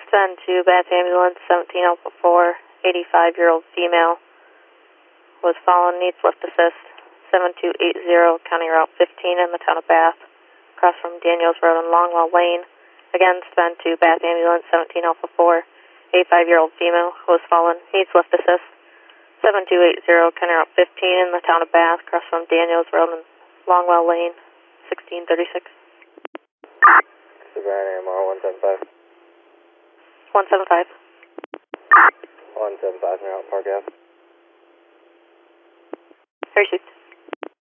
Send to Bath Ambulance 17 Alpha 4, 85-year-old female. Was fallen, needs lift assist. 7280 County Route 15 in the town of Bath. Across from Daniels Road and Longwell Lane. Again, send to Bath Ambulance 17 Alpha 4, 85-year-old female. Was fallen, needs lift assist. 7280 County Route 15 in the town of Bath. Across from Daniels Road and Longwell Lane. 1636. Savannah AMR 175. 175. 175 near Park Ave. Received.